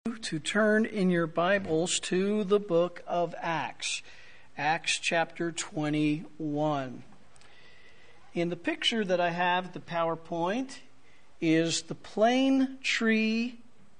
To turn in your Bibles to the book of Acts, Acts chapter 21. In the picture that I have, the PowerPoint, is the plane tree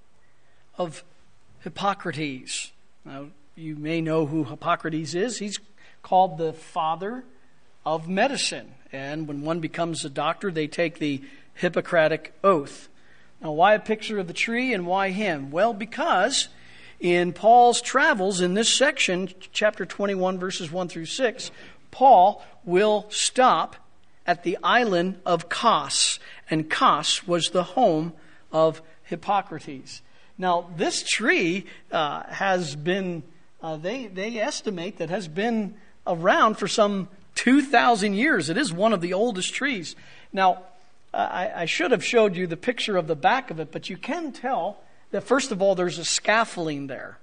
of Hippocrates. Now, you may know who Hippocrates is. He's called the father of medicine. And when one becomes a doctor, they take the Hippocratic oath. Now, why a picture of the tree and why him? Well, because in Paul's travels in this section, chapter 21, verses 1 through 6, Paul will stop at the island of Kos, and Kos was the home of Hippocrates. Now, this tree has been, they estimate that has been around for some 2,000 years. It is one of the oldest trees. Now, I should have showed you the picture of the back of it, but you can tell that, first of all, there's a scaffolding there.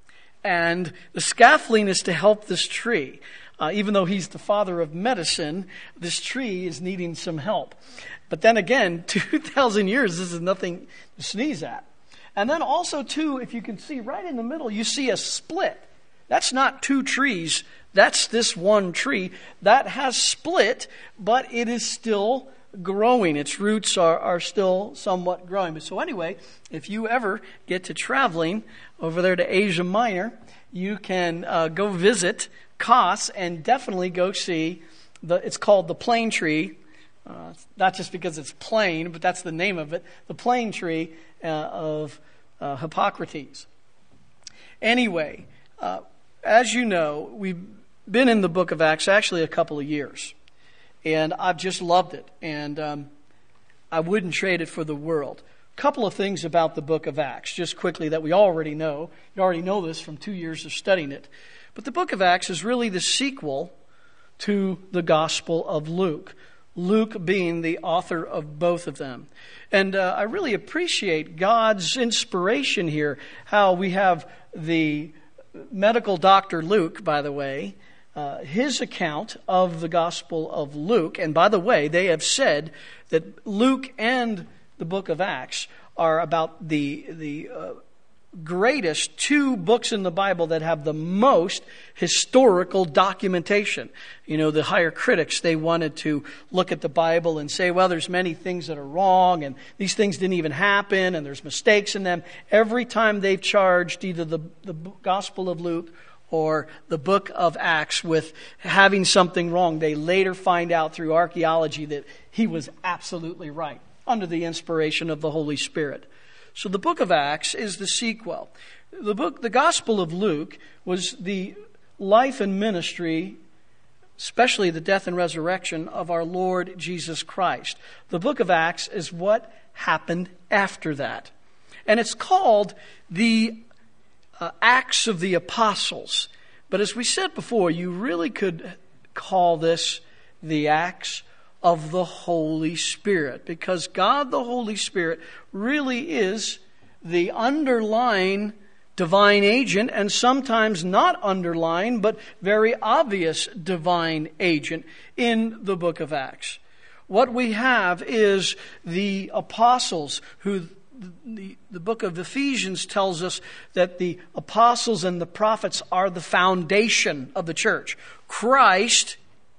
And the scaffolding is to help this tree. Even though he's the father of medicine, this tree is needing some help. But then again, 2,000 years, this is nothing to sneeze at. And then also, too, if you can see right in the middle, you see a split. That's not two trees. That's this one tree that has split, but it is still growing. Its roots are still somewhat growing. But so anyway, if you ever get to traveling over there to Asia Minor, you can go visit Kos and definitely go see it's called the plane tree. Not just because it's plain, but that's the name of it. The plane tree of Hippocrates. Anyway, as you know, we've been in the book of Acts actually a couple of years. And I've just loved it. And I wouldn't trade it for the world. A couple of things about the book of Acts, just quickly, that we already know. You already know this from 2 years of studying it. But the book of Acts is really the sequel to the Gospel of Luke. Luke being the author of both of them. And I really appreciate God's inspiration here. How we have the medical doctor Luke, by the way, his account of the Gospel of Luke. And by the way, they have said that Luke and the book of Acts are about the greatest two books in the Bible that have the most historical documentation. You know, the higher critics, they wanted to look at the Bible and say, well, there's many things that are wrong, and these things didn't even happen, and there's mistakes in them. Every time they've charged either the Gospel of Luke or the book of Acts with having something wrong, they later find out through archaeology that he was absolutely right under the inspiration of the Holy Spirit. So the book of Acts is the sequel. The Gospel of Luke was the life and ministry, especially the death and resurrection of our Lord Jesus Christ. The book of Acts is what happened after that. And it's called the Acts of the Apostles. But as we said before, you really could call this the Acts of the Holy Spirit, because God the Holy Spirit really is the underlying divine agent, and sometimes not underlying, but very obvious divine agent in the book of Acts. What we have is the apostles who the book of Ephesians tells us that the apostles and the prophets are the foundation of the church. Christ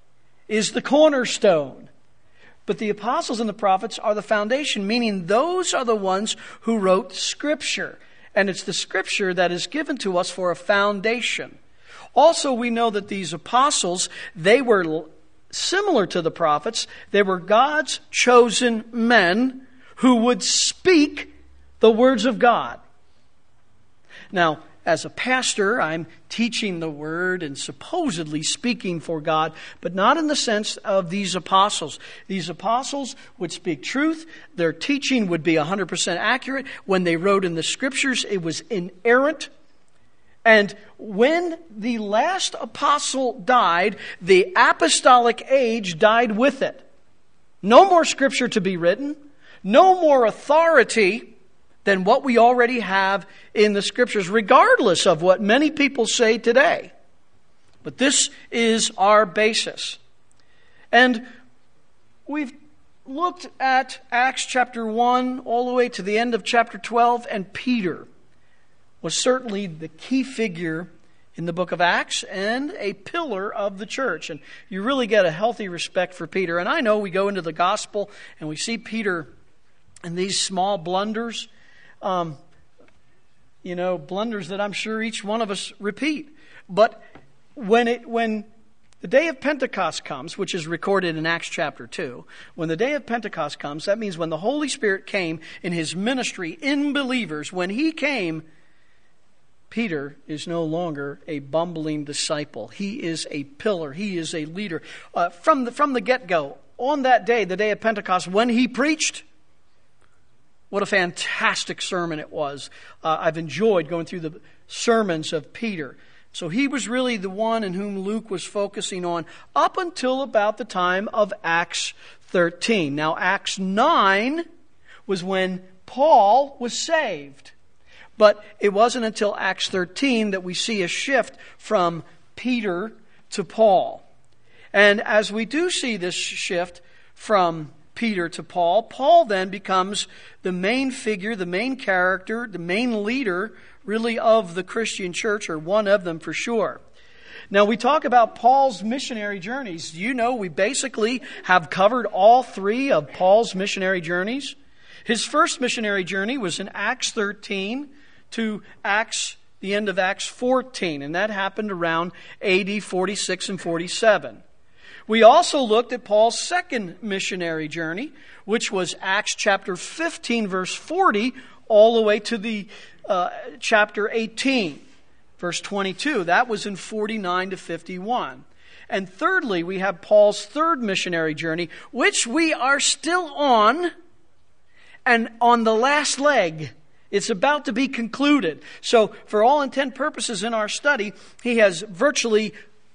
is the cornerstone. But the apostles and the prophets are the foundation, meaning those are the ones who wrote Scripture. And it's the Scripture that is given to us for a foundation. Also, we know that these apostles, they were similar to the prophets. They were God's chosen men who would speak the words of God. Now, as a pastor, I'm teaching the Word and supposedly speaking for God, but not in the sense of these apostles. These apostles would speak truth. Their teaching would be 100% accurate. When they wrote in the Scriptures, it was inerrant. And when the last apostle died, the apostolic age died with it. No more Scripture to be written. No more authority than what we already have in the Scriptures, regardless of what many people say today. But this is our basis. And we've looked at Acts chapter 1 all the way to the end of chapter 12 and Peter. was certainly the key figure in the book of Acts and a pillar of the church. And you really get a healthy respect for Peter. And I know we go into the gospel and we see Peter in these small blunders, blunders that I'm sure each one of us repeat. But when the day of Pentecost comes, which is recorded in Acts chapter 2, when the day of Pentecost comes, that means when the Holy Spirit came in his ministry in believers, when he came, Peter is no longer a bumbling disciple. He is a pillar. He is a leader. From the get-go, on that day, the day of Pentecost, when he preached, what a fantastic sermon it was. I've enjoyed going through the sermons of Peter. So he was really the one in whom Luke was focusing on up until about the time of Acts 13. Now, Acts 9 was when Paul was saved. But it wasn't until Acts 13 that we see a shift from Peter to Paul. And as we do see this shift from Peter to Paul, Paul then becomes the main figure, the main character, the main leader, really, of the Christian church, or one of them for sure. Now, we talk about Paul's missionary journeys. You know, we basically have covered all three of Paul's missionary journeys. His first missionary journey was in Acts 13 to the end of Acts 14, and that happened around AD 46 and 47. We also looked at Paul's second missionary journey, which was Acts chapter 15, verse 40, all the way to the chapter 18, verse 22. That was in 49 to 51. And thirdly, we have Paul's third missionary journey, which we are still on, and on the last leg. It's about to be concluded. So, for all intent purposes in our study, he has virtually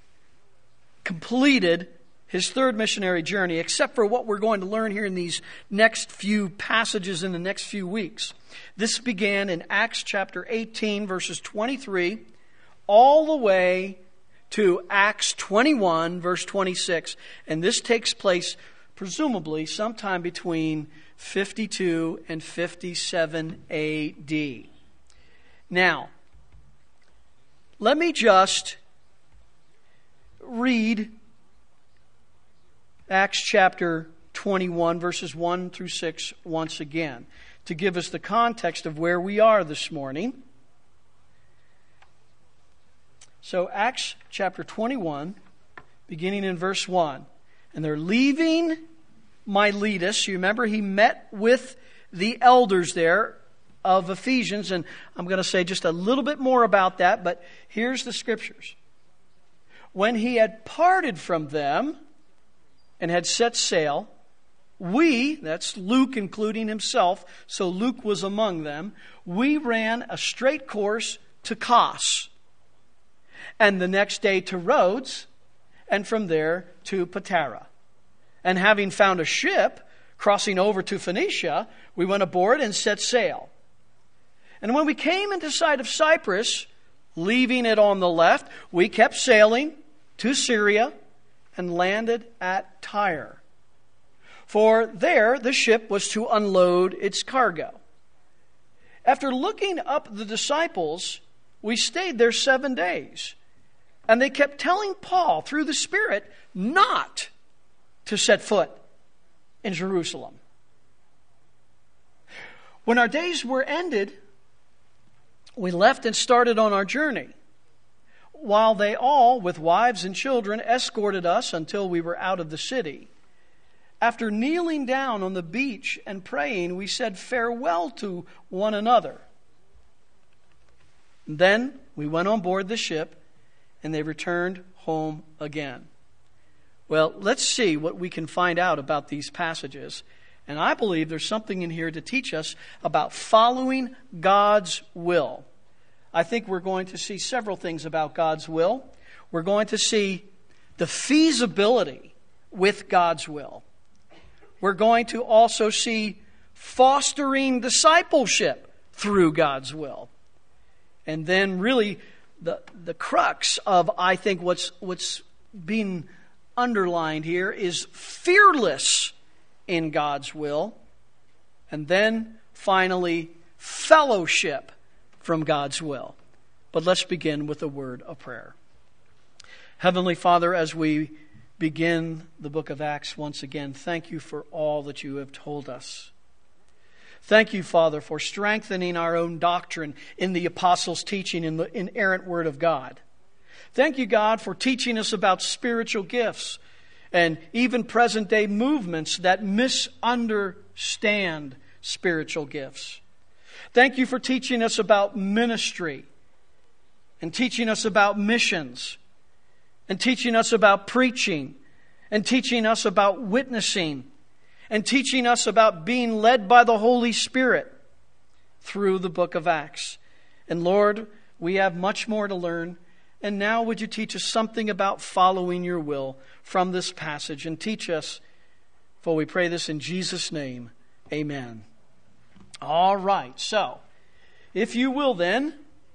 completed his third missionary journey, except for what we're going to learn here in these next few passages in the next few weeks. This began in Acts chapter 18, verses 23, all the way to Acts 21, verse 26. And this takes place, presumably, sometime between 52 and 57 A.D. Now, let me just read Acts chapter 21, verses 1 through 6 once again, to give us the context of where we are this morning. So, Acts chapter 21, beginning in verse 1. And they're leaving Miletus. You remember he met with the elders there of Ephesians, and I'm going to say just a little bit more about that, but here's the scriptures. When he had parted from them and had set sail, we, that's Luke including himself, so Luke was among them, we ran a straight course to Kos, and the next day to Rhodes, and from there to Patara. And having found a ship crossing over to Phoenicia, we went aboard and set sail. And when we came into sight of Cyprus, leaving it on the left, we kept sailing to Syria and landed at Tyre. For there the ship was to unload its cargo. After looking up the disciples, we stayed there 7 days. And they kept telling Paul through the Spirit not to set foot in Jerusalem. When our days were ended, we left and started on our journey, while they all, with wives and children, escorted us until we were out of the city. After kneeling down on the beach and praying, we said farewell to one another. Then we went on board the ship, and they returned home again. Well, let's see what we can find out about these passages. And I believe there's something in here to teach us about following God's will. I think we're going to see several things about God's will. We're going to see the feasibility with God's will. We're going to also see fostering discipleship through God's will. And then really the crux of, I think, what's being underlined here is fearless in God's will. And then finally, fellowship from God's will. But let's begin with a word of prayer. Heavenly Father, as we begin the book of Acts once again, thank you for all that you have told us. Thank you, Father, for strengthening our own doctrine in the apostles' teaching in the inerrant Word of God. Thank you, God, for teaching us about spiritual gifts and even present-day movements that misunderstand spiritual gifts. Thank you for teaching us about ministry and teaching us about missions and teaching us about preaching and teaching us about witnessing and teaching us about being led by the Holy Spirit through the book of Acts. And Lord, we have much more to learn. And now would you teach us something about following your will from this passage, and teach us, for we pray this in Jesus' name. Amen. All right, so if you will then,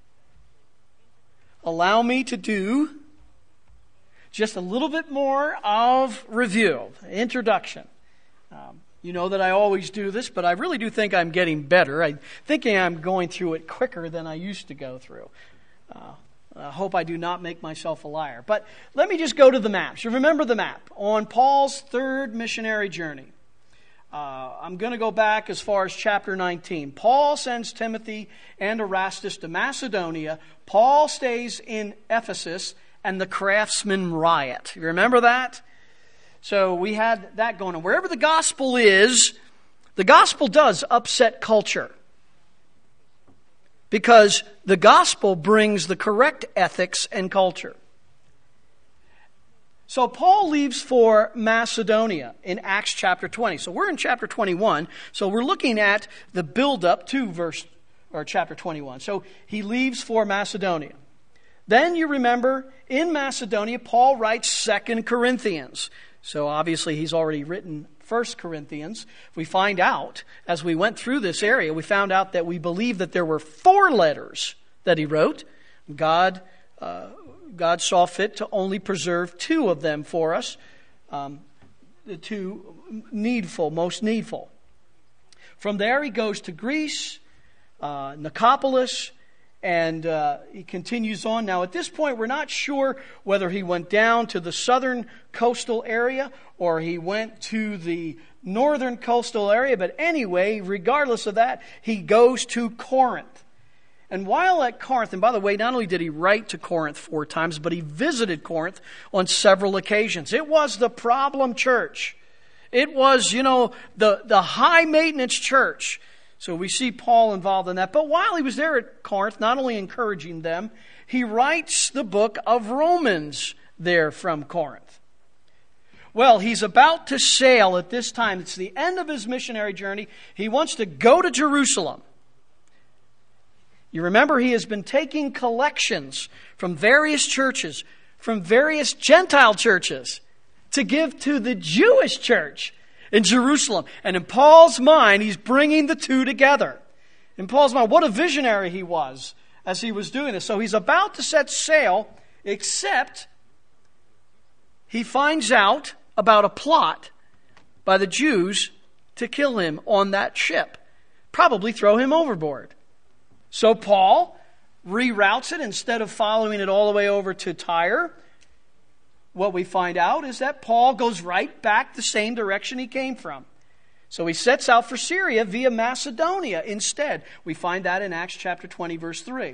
allow me to do just a little bit more of review, introduction. You know that I always do this, but I really do think I'm getting better. I'm thinking I'm going through it quicker than I used to go through. I hope I do not make myself a liar. But let me just go to the maps. You remember the map. On Paul's third missionary journey, I'm going to go back as far as chapter 19. Paul sends Timothy and Erastus to Macedonia. Paul stays in Ephesus, and the craftsmen riot. You remember that? So we had that going on. Wherever the gospel is, the gospel does upset culture. Because the gospel brings the correct ethics and culture. So Paul leaves for Macedonia in Acts chapter 20. So we're in chapter 21. So we're looking at the build-up to chapter 21. So he leaves for Macedonia. Then you remember, in Macedonia, Paul writes 2 Corinthians. So obviously he's already written 1 Corinthians. We find out, as we went through this area, we found out that we believe that there were 4 letters that he wrote. God saw fit to only preserve 2 of them for us, the 2 most needful. From there he goes to Greece, Nicopolis, and he continues on. Now, at this point, we're not sure whether he went down to the southern coastal area or he went to the northern coastal area. But anyway, regardless of that, he goes to Corinth. And while at Corinth, and by the way, not only did he write to Corinth 4 times, but he visited Corinth on several occasions. It was the problem church. It was, the high-maintenance church. So we see Paul involved in that. But while he was there at Corinth, not only encouraging them, he writes the book of Romans there from Corinth. Well, he's about to sail at this time. It's the end of his missionary journey. He wants to go to Jerusalem. You remember, he has been taking collections from various churches, from various Gentile churches, to give to the Jewish church in Jerusalem. And in Paul's mind, he's bringing the 2 together. In Paul's mind, what a visionary he was as he was doing this. So he's about to set sail, except he finds out about a plot by the Jews to kill him on that ship. Probably throw him overboard. So Paul reroutes it. Instead of following it all the way over to Tyre, what we find out is that Paul goes right back the same direction he came from. So he sets out for Syria via Macedonia instead. We find that in Acts chapter 20, verse 3.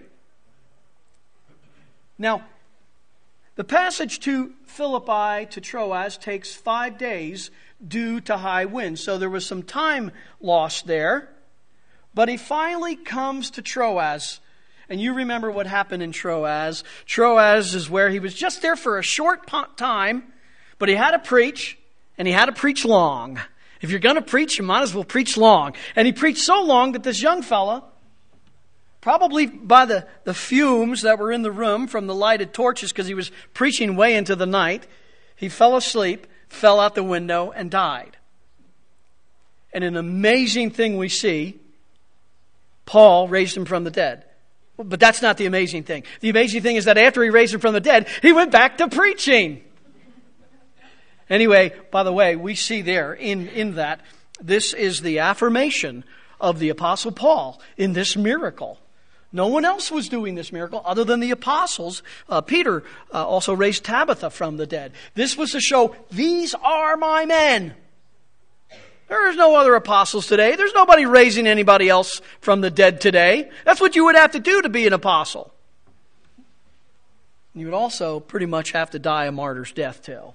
Now, the passage to Philippi to Troas takes 5 days due to high winds. So there was some time lost there. But he finally comes to Troas. And you remember what happened in Troas. Troas is where he was just there for a short time, but he had to preach, and he had to preach long. If you're going to preach, you might as well preach long. And he preached so long that this young fella, probably by the fumes that were in the room from the lighted torches, because he was preaching way into the night, he fell asleep, fell out the window, and died. And an amazing thing we see, Paul raised him from the dead. But that's not the amazing thing. The amazing thing is that after he raised him from the dead, he went back to preaching. Anyway, by the way, we see there in that, this is the affirmation of the Apostle Paul in this miracle. No one else was doing this miracle other than the apostles. Peter also raised Tabitha from the dead. This was to show, these are my men. There is no other apostles today. There's nobody raising anybody else from the dead today. That's what you would have to do to be an apostle. You would also pretty much have to die a martyr's death too.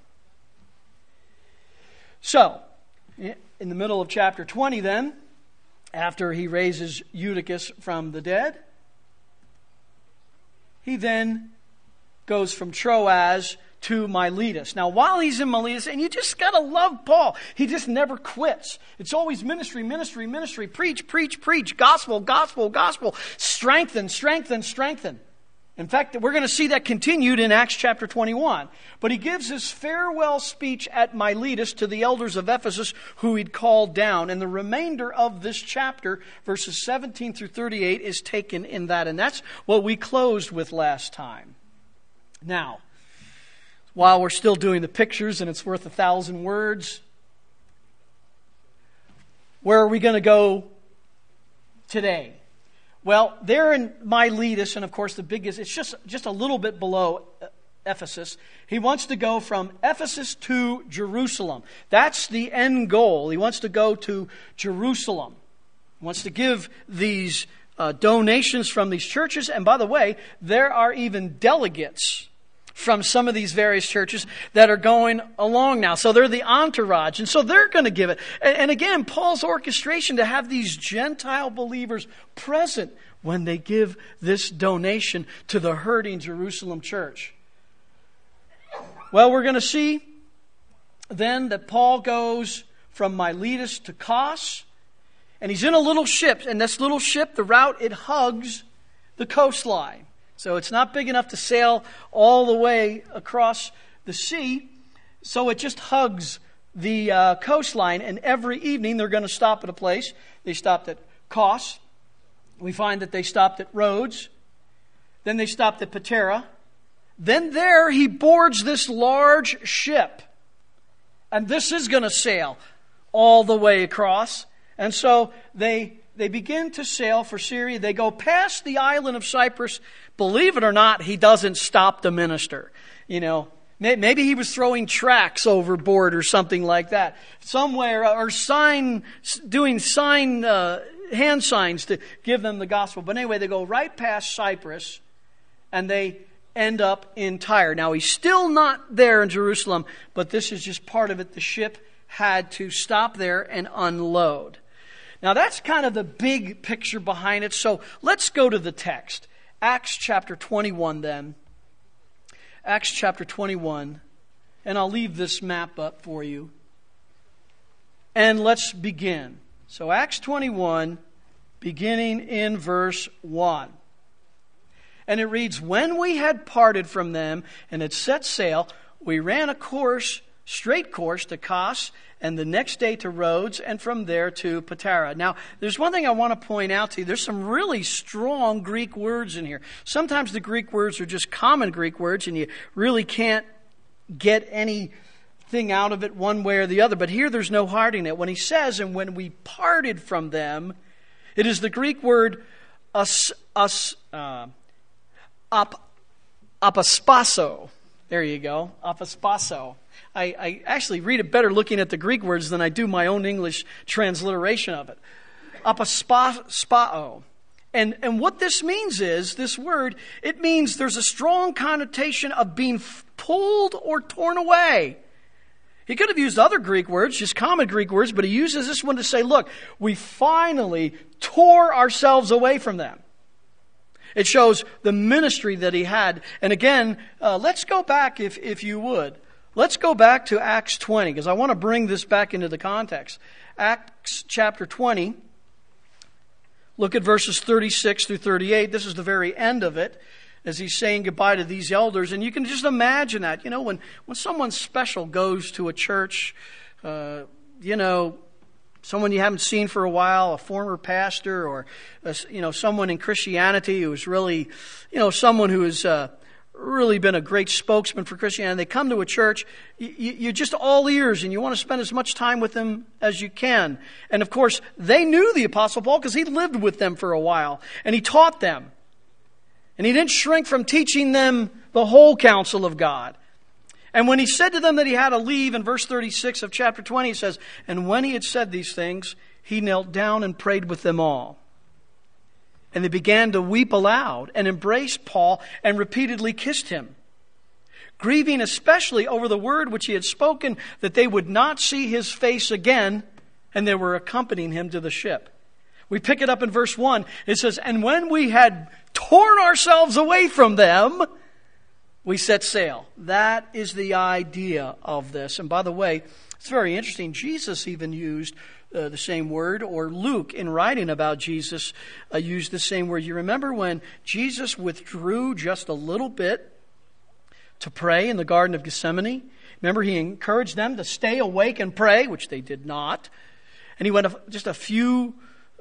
So, in the middle of chapter 20 then, after he raises Eutychus from the dead, he then goes from Troas to Miletus. Now, while he's in Miletus, and you just got to love Paul, he just never quits. It's always ministry, ministry, ministry, preach, preach, preach, gospel, gospel, gospel, strengthen, strengthen, strengthen. In fact, we're going to see that continued in Acts chapter 21. But he gives his farewell speech at Miletus to the elders of Ephesus who he'd called down. And the remainder of this chapter, verses 17 through 38, is taken in that. And that's what we closed with last time. Now, while we're still doing the pictures and it's worth 1,000 words, where are we going to go today? Well, there in Miletus, and of course the biggest, it's just a little bit below Ephesus. He wants to go from Ephesus to Jerusalem. That's the end goal. He wants to go to Jerusalem. He wants to give these donations from these churches. And by the way, there are even delegates from some of these various churches that are going along now. So they're the entourage. And so they're going to give it. And again, Paul's orchestration to have these Gentile believers present when they give this donation to the hurting Jerusalem church. Well, we're going to see then that Paul goes from Miletus to Kos. And he's in a little ship. And this little ship, the route, it hugs the coastline. So it's not big enough to sail all the way across the sea. So it just hugs the coastline. And every evening they're going to stop at a place. They stopped at Kos. We find that they stopped at Rhodes. Then they stopped at Patara. Then there he boards this large ship. And this is going to sail all the way across. And so they begin to sail for Syria. They go past the island of Cyprus. Believe it or not, he doesn't stop to minister. You know, maybe he was throwing tracts overboard or something like that. Somewhere, or doing hand signs to give them the gospel. But anyway, they go right past Cyprus and they end up in Tyre. Now, he's still not there in Jerusalem, but this is just part of it. The ship had to stop there and unload. Now, that's kind of the big picture behind it. So let's go to the text. Acts chapter 21 then. Acts chapter 21. And I'll leave this map up for you. And let's begin. So Acts 21, beginning in verse 1. And it reads, "When we had parted from them and had set sail, we ran a straight course to Kos, and the next day to Rhodes, and from there to Patara." Now, there's one thing I want to point out to you. There's some really strong Greek words in here. Sometimes the Greek words are just common Greek words, and you really can't get anything out of it one way or the other. But here there's no hiding it. When he says, "and when we parted from them," it is the Greek word apaspaso. There you go, apaspaso. I actually read it better looking at the Greek words than I do my own English transliteration of it. Apaspao. And what this means is, this word, it means there's a strong connotation of being pulled or torn away. He could have used other Greek words, just common Greek words, but he uses this one to say, look, we finally tore ourselves away from them. It shows the ministry that he had. And again, let's go back, if you would. Let's go back to Acts 20, because I want to bring this back into the context. Acts chapter 20, look at verses 36 through 38. This is the very end of it, as he's saying goodbye to these elders. And you can just imagine that. You know, when someone special goes to a church, someone you haven't seen for a while, a former pastor, or someone in Christianity who is really, someone who has really been a great spokesman for Christianity. They come to a church, you're just all ears, and you want to spend as much time with them as you can. And of course, they knew the Apostle Paul because he lived with them for a while, and he taught them. And he didn't shrink from teaching them the whole counsel of God. And when he said to them that he had to leave, in verse 36 of chapter 20, he says, and when he had said these things, he knelt down and prayed with them all. And they began to weep aloud and embraced Paul and repeatedly kissed him, grieving especially over the word which he had spoken, that they would not see his face again, and they were accompanying him to the ship. We pick it up in verse 1. It says, and when we had torn ourselves away from them, we set sail. That is the idea of this. And by the way, it's very interesting. Jesus even used the same word, or Luke, in writing about Jesus, used the same word. You remember when Jesus withdrew just a little bit to pray in the Garden of Gethsemane? Remember, he encouraged them to stay awake and pray, which they did not. And he went just a few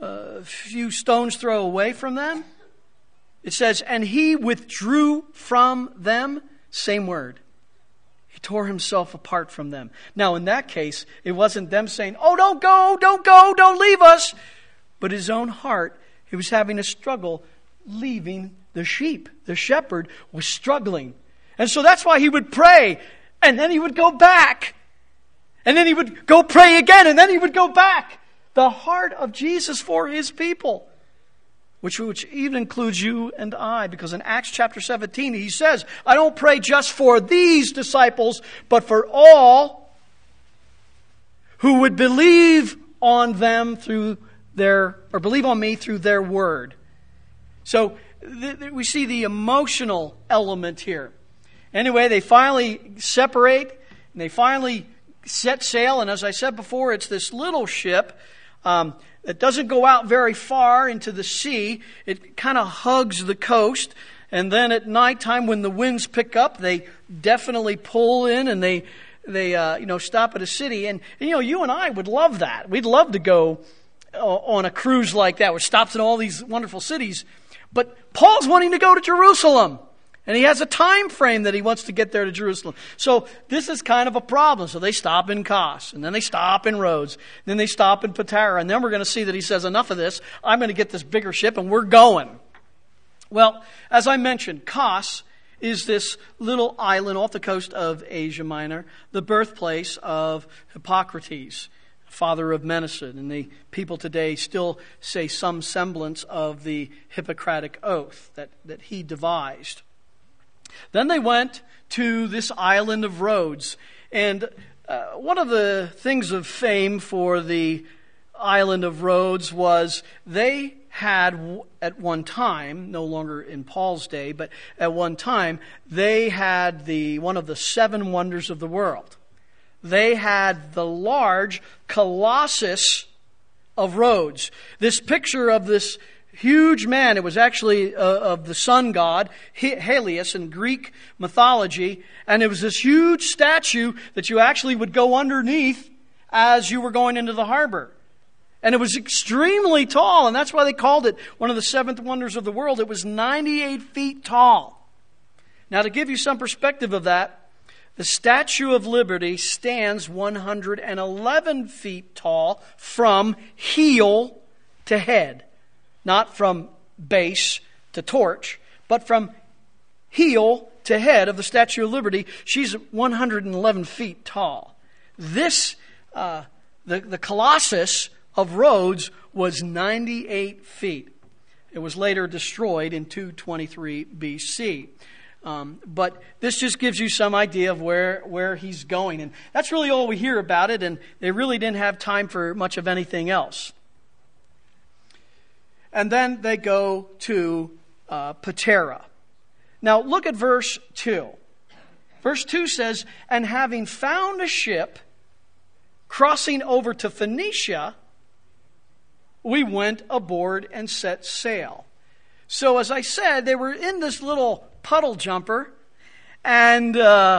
stones throw away from them. It says, and he withdrew from them. Same word. He tore himself apart from them. Now, in that case, it wasn't them saying, oh, don't go, don't leave us. But his own heart, he was having a struggle leaving the sheep. The shepherd was struggling. And so that's why he would pray. And then he would go back. And then he would go pray again. And then he would go back. The heart of Jesus for his people. Which even includes you and I, because in Acts chapter 17, he says, I don't pray just for these disciples, but for all who would believe on them believe on me through their word. So we see the emotional element here. Anyway, they finally separate, and they finally set sail, and as I said before, it's this little ship, it doesn't go out very far into the sea. It kind of hugs the coast. And then at nighttime when the winds pick up, they definitely pull in and they stop at a city. And you and I would love that. We'd love to go on a cruise like that, which stops in all these wonderful cities. But Paul's wanting to go to Jerusalem. And he has a time frame that he wants to get there to Jerusalem. So this is kind of a problem. So they stop in Kos, and then they stop in Rhodes, and then they stop in Patara. And then we're going to see that he says, enough of this. I'm going to get this bigger ship, and we're going. Well, as I mentioned, Kos is this little island off the coast of Asia Minor, the birthplace of Hippocrates, father of medicine. And the people today still say some semblance of the Hippocratic oath that he devised. Then they went to this island of Rhodes. And one of the things of fame for the island of Rhodes was they had at one time, no longer in Paul's day, but at one time, they had one of the 7 wonders of the world. They had the large Colossus of Rhodes. This picture of this huge man. It was actually of the sun god, Helios, in Greek mythology. And it was this huge statue that you actually would go underneath as you were going into the harbor. And it was extremely tall, and that's why they called it one of the 7 wonders of the world. It was 98 feet tall. Now, to give you some perspective of that, the Statue of Liberty stands 111 feet tall from heel to head. Not from base to torch, but from heel to head of the Statue of Liberty. She's 111 feet tall. This, the Colossus of Rhodes was 98 feet. It was later destroyed in 223 BC. But this just gives you some idea of where he's going. And that's really all we hear about it, and they really didn't have time for much of anything else. And then they go to Patara. Now look at verse 2. Verse 2 says, and having found a ship crossing over to Phoenicia, we went aboard and set sail. So as I said, they were in this little puddle jumper, and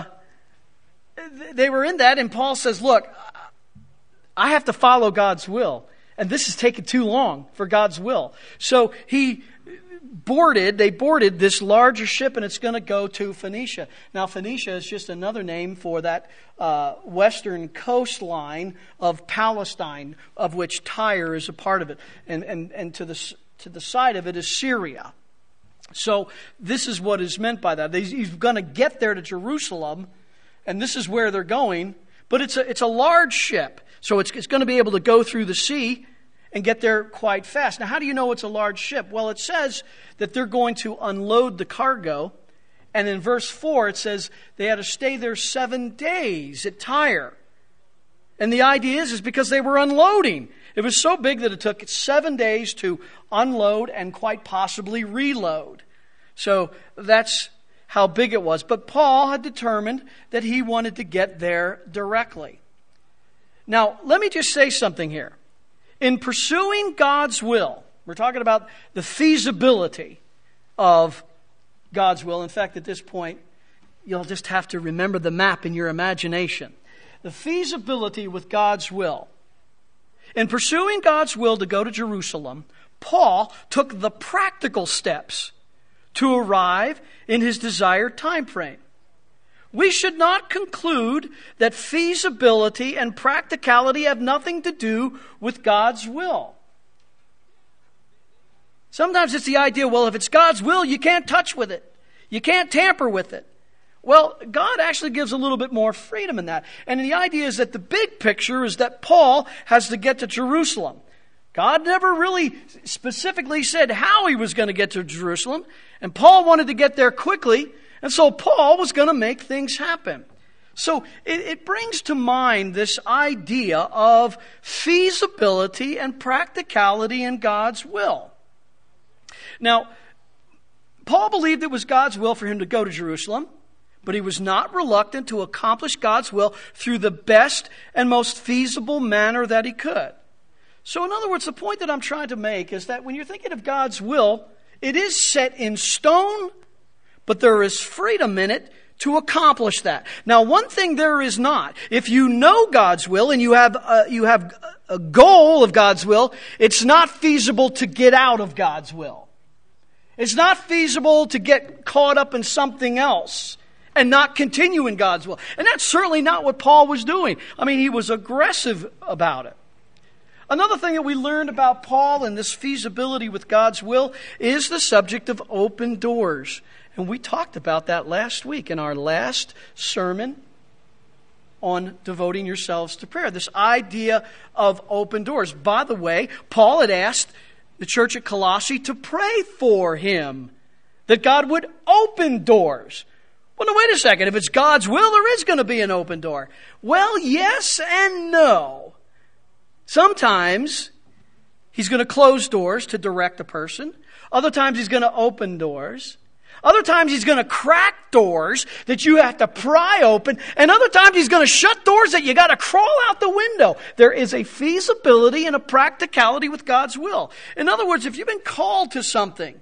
they were in that, and Paul says, look, I have to follow God's will. And this is taking too long for God's will. So they boarded this larger ship, and it's going to go to Phoenicia. Now, Phoenicia is just another name for that western coastline of Palestine, of which Tyre is a part of it. And to the side of it is Syria. So this is what is meant by that. He's going to get there to Jerusalem, and this is where they're going. But it's a large ship, so it's going to be able to go through the sea and get there quite fast. Now, how do you know it's a large ship? Well, it says that they're going to unload the cargo. And in verse 4, it says they had to stay there 7 days at Tyre. And the idea is because they were unloading. It was so big that it took 7 days to unload and quite possibly reload. So that's how big it was. But Paul had determined that he wanted to get there directly. Now, let me just say something here. In pursuing God's will, we're talking about the feasibility of God's will. In fact, at this point, you'll just have to remember the map in your imagination. The feasibility with God's will. In pursuing God's will to go to Jerusalem, Paul took the practical steps to arrive in his desired time frame. We should not conclude that feasibility and practicality have nothing to do with God's will. Sometimes it's the idea, well, if it's God's will, you can't touch with it. You can't tamper with it. Well, God actually gives a little bit more freedom in that. And the idea is that the big picture is that Paul has to get to Jerusalem. God never really specifically said how he was going to get to Jerusalem. And Paul wanted to get there quickly. And so Paul was going to make things happen. So it brings to mind this idea of feasibility and practicality in God's will. Now, Paul believed it was God's will for him to go to Jerusalem, but he was not reluctant to accomplish God's will through the best and most feasible manner that he could. So in other words, the point that I'm trying to make is that when you're thinking of God's will, it is set in stone, but there is freedom in it to accomplish that. Now, one thing there is not. If you know God's will and you have a goal of God's will, it's not feasible to get out of God's will. It's not feasible to get caught up in something else and not continue in God's will. And that's certainly not what Paul was doing. I mean, he was aggressive about it. Another thing that we learned about Paul and this feasibility with God's will is the subject of open doors. And we talked about that last week in our last sermon on devoting yourselves to prayer. This idea of open doors. By the way, Paul had asked the church at Colossae to pray for him, that God would open doors. Well, now, wait a second. If it's God's will, there is going to be an open door. Well, yes and no. Sometimes he's going to close doors to direct a person. Other times he's going to open doors. Other times he's going to crack doors that you have to pry open. And other times he's going to shut doors that you got to crawl out the window. There is a feasibility and a practicality with God's will. In other words, if you've been called to something,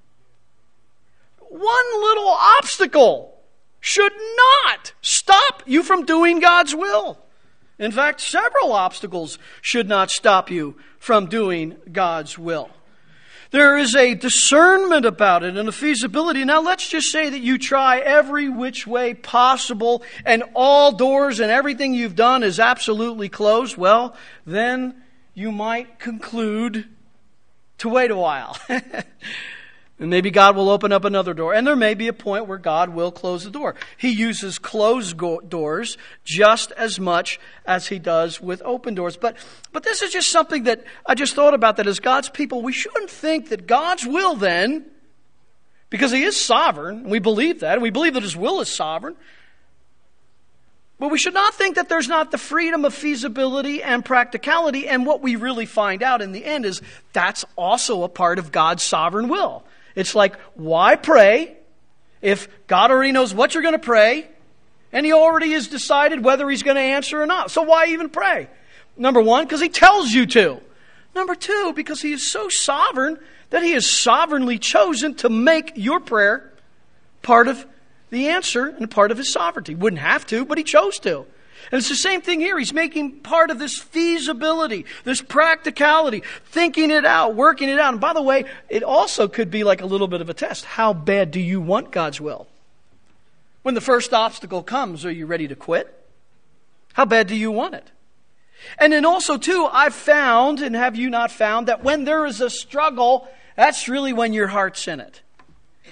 one little obstacle should not stop you from doing God's will. In fact, several obstacles should not stop you from doing God's will. There is a discernment about it and a feasibility. Now, let's just say that you try every which way possible and all doors and everything you've done is absolutely closed. Well, then you might conclude to wait a while. And maybe God will open up another door. And there may be a point where God will close the door. He uses closed doors just as much as he does with open doors. But this is just something that I just thought about, that as God's people, we shouldn't think that God's will then, because he is sovereign, and we believe that, and we believe that his will is sovereign, but we should not think that there's not the freedom of feasibility and practicality. And what we really find out in the end is that's also a part of God's sovereign will. It's like, why pray if God already knows what you're going to pray and he already has decided whether he's going to answer or not? So why even pray? Number one, because he tells you to. Number two, because he is so sovereign that he has sovereignly chosen to make your prayer part of the answer and part of his sovereignty. Wouldn't have to, but he chose to. And it's the same thing here. He's making part of this feasibility, this practicality, thinking it out, working it out. And by the way, it also could be like a little bit of a test. How bad do you want God's will? When the first obstacle comes, are you ready to quit? How bad do you want it? And then also, too, I've found, and have you not found, that when there is a struggle, that's really when your heart's in it.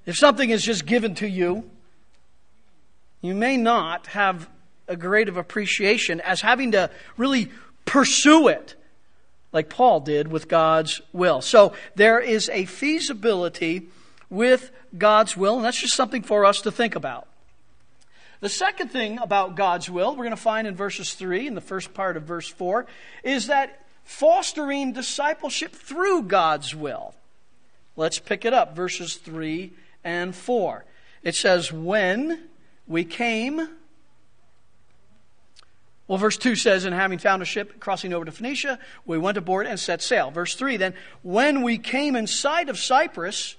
If something is just given to you, you may not have a great of appreciation as having to really pursue it like Paul did with God's will. So there is a feasibility with God's will, and that's just something for us to think about. The second thing about God's will, we're going to find in verses 3 and the first part of verse 4, is that fostering discipleship through God's will. Let's pick it up, verses 3 and 4. It says, when we came... Well, verse 2 says, and having found a ship crossing over to Phoenicia, we went aboard and set sail. Verse 3, then, when we came in sight of Cyprus,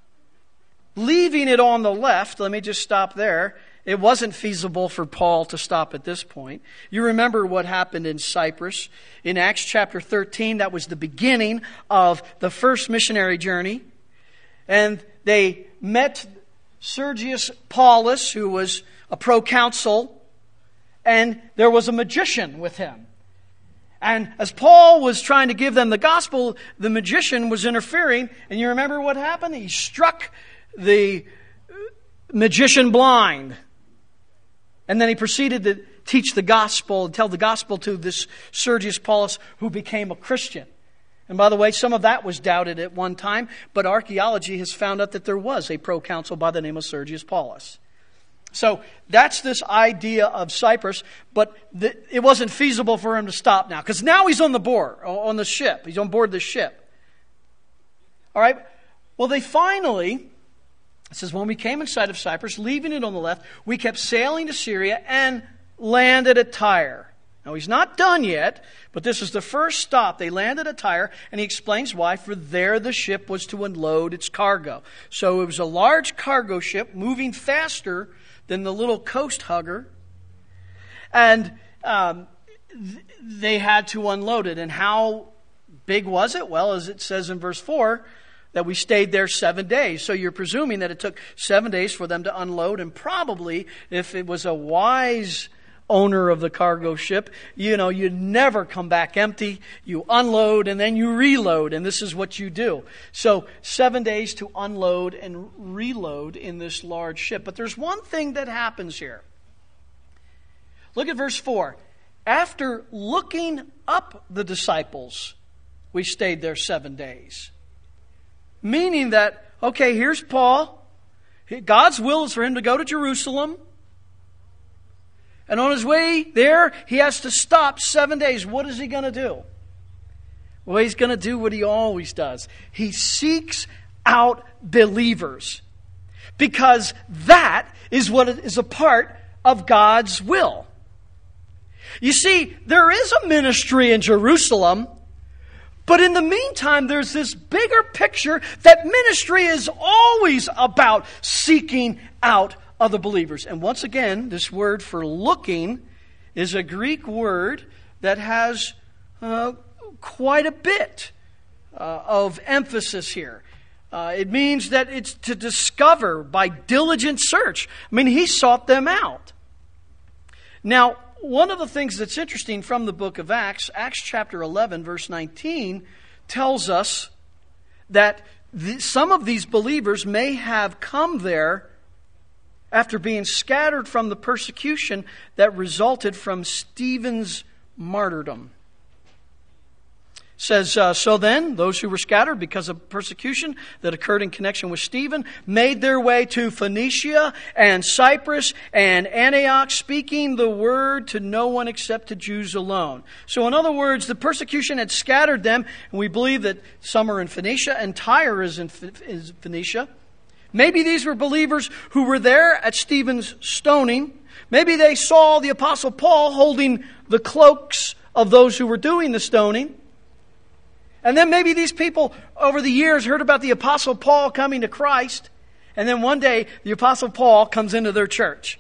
leaving it on the left, let me just stop there. It wasn't feasible for Paul to stop at this point. You remember what happened in Cyprus. In Acts chapter 13, that was the beginning of the first missionary journey. And they met Sergius Paulus, who was a proconsul, and there was a magician with him. And as Paul was trying to give them the gospel, the magician was interfering. And you remember what happened? He struck the magician blind. And then he proceeded to teach the gospel and tell the gospel to this Sergius Paulus, who became a Christian. And by the way, some of that was doubted at one time, but archaeology has found out that there was a proconsul by the name of Sergius Paulus. So that's this idea of Cyprus, but it wasn't feasible for him to stop now, because now he's on the ship. He's on board the ship. All right. Well, they finally, it says, when we came in sight of Cyprus, leaving it on the left, we kept sailing to Syria and landed at Tyre. Now, he's not done yet, but this is the first stop. They landed at Tyre, and he explains why. For there the ship was to unload its cargo. So it was a large cargo ship moving faster than the little coast hugger. And they had to unload it. And how big was it? Well, as it says in verse 4, that we stayed there 7 days. So you're presuming that it took 7 days for them to unload. And probably, if it was a wise owner of the cargo ship, you never come back empty. You unload and then you reload, and this is what you do. So 7 days to unload and reload in this large ship. But there's one thing that happens here. Look at verse 4. After looking up the disciples, we stayed there 7 days. Meaning that, okay, here's Paul. God's will is for him to go to Jerusalem. And on his way there, he has to stop 7 days. What is he going to do? Well, he's going to do what he always does. He seeks out believers. Because that is what is a part of God's will. You see, there is a ministry in Jerusalem, but in the meantime, there's this bigger picture that ministry is always about seeking out other believers. And once again, this word for looking is a Greek word that has quite a bit of emphasis here. It means that it's to discover by diligent search. I mean, he sought them out. Now, one of the things that's interesting from the book of Acts, Acts chapter 11, verse 19, tells us that some of these believers may have come there after being scattered from the persecution that resulted from Stephen's martyrdom. It says, so then, those who were scattered because of persecution that occurred in connection with Stephen made their way to Phoenicia and Cyprus and Antioch, speaking the word to no one except to Jews alone. So in other words, the persecution had scattered them, and we believe that some are in Phoenicia, and Tyre is in Phoenicia. Maybe these were believers who were there at Stephen's stoning. Maybe they saw the Apostle Paul holding the cloaks of those who were doing the stoning. And then maybe these people over the years heard about the Apostle Paul coming to Christ. And then one day the Apostle Paul comes into their church.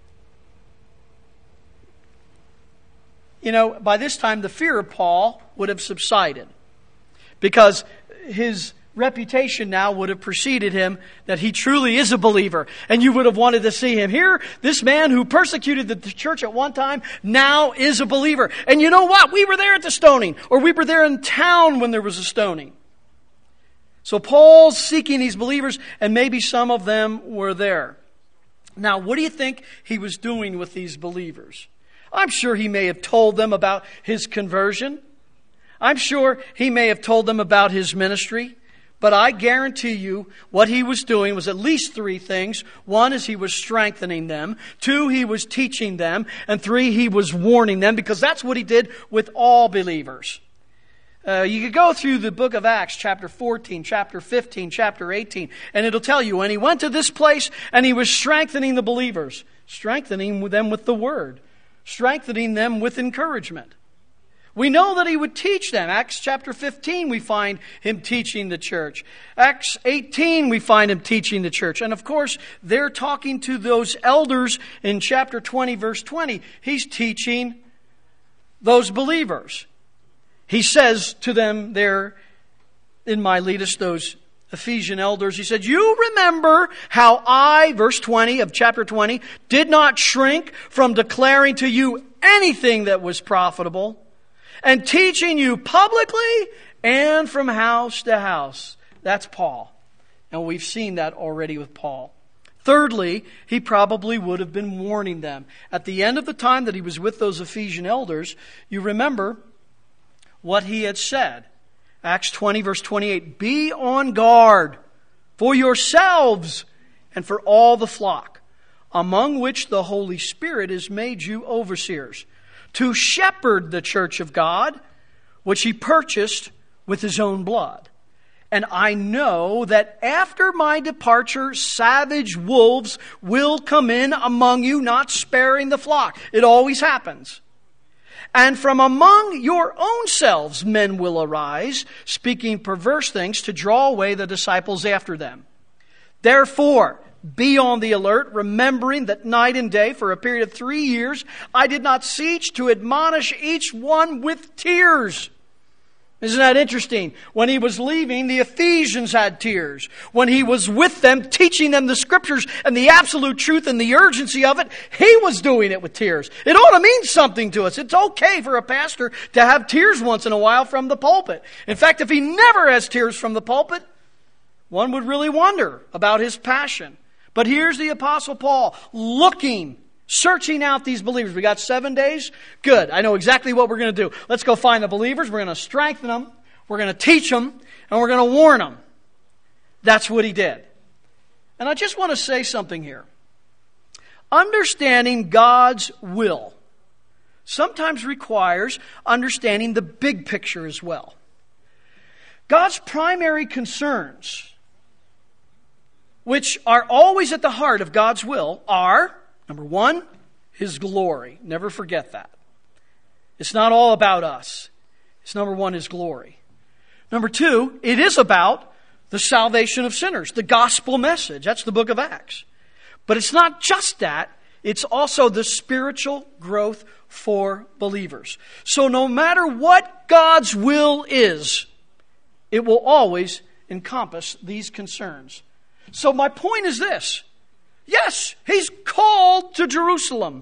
By this time the fear of Paul would have subsided, because his reputation now would have preceded him that he truly is a believer. And you would have wanted to see him. Here, this man who persecuted the church at one time now is a believer. And you know what? We were there at the stoning, or we were there in town when there was a stoning. So Paul's seeking these believers, and maybe some of them were there. Now, what do you think he was doing with these believers? I'm sure he may have told them about his conversion. I'm sure he may have told them about his ministry. But I guarantee you what he was doing was at least three things. One is he was strengthening them. Two, he was teaching them. And three, he was warning them, because that's what he did with all believers. You could go through the book of Acts, chapter 14, chapter 15, chapter 18, and it'll tell you when he went to this place and he was strengthening the believers, strengthening them with the word, strengthening them with encouragement. We know that he would teach them. Acts chapter 15, we find him teaching the church. Acts 18, we find him teaching the church. And of course, they're talking to those elders in chapter 20, verse 20. He's teaching those believers. He says to them there in Miletus, those Ephesian elders, he said, you remember how I, verse 20 of chapter 20, did not shrink from declaring to you anything that was profitable, and teaching you publicly and from house to house. That's Paul. And we've seen that already with Paul. Thirdly, he probably would have been warning them. At the end of the time that he was with those Ephesian elders, you remember what he had said. Acts 20, verse 28, be on guard for yourselves and for all the flock, among which the Holy Spirit has made you overseers, to shepherd the church of God, which he purchased with his own blood. And I know that after my departure, savage wolves will come in among you, not sparing the flock. It always happens. And from among your own selves men will arise, speaking perverse things to draw away the disciples after them. Therefore, be on the alert, remembering that night and day for a period of 3 years I did not cease to admonish each one with tears. Isn't that interesting? When he was leaving, the Ephesians had tears. When he was with them, teaching them the Scriptures and the absolute truth and the urgency of it, he was doing it with tears. It ought to mean something to us. It's okay for a pastor to have tears once in a while from the pulpit. In fact, if he never has tears from the pulpit, one would really wonder about his passion. But here's the Apostle Paul looking, searching out these believers. We got 7 days? Good. I know exactly what we're going to do. Let's go find the believers. We're going to strengthen them. We're going to teach them. And we're going to warn them. That's what he did. And I just want to say something here. Understanding God's will sometimes requires understanding the big picture as well. God's primary concerns, which are always at the heart of God's will, are, number one, His glory. Never forget that. It's not all about us. It's number one, His glory. Number two, it is about the salvation of sinners, the gospel message. That's the book of Acts. But it's not just that. It's also the spiritual growth for believers. So no matter what God's will is, it will always encompass these concerns. So my point is this. Yes, He's called to Jerusalem.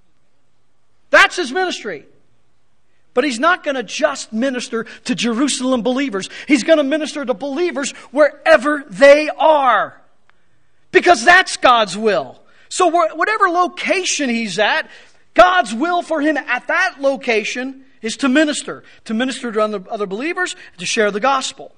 That's His ministry. But He's not going to just minister to Jerusalem believers. He's going to minister to believers wherever they are. Because that's God's will. So whatever location He's at, God's will for Him at that location is to minister to other believers, to share the gospel.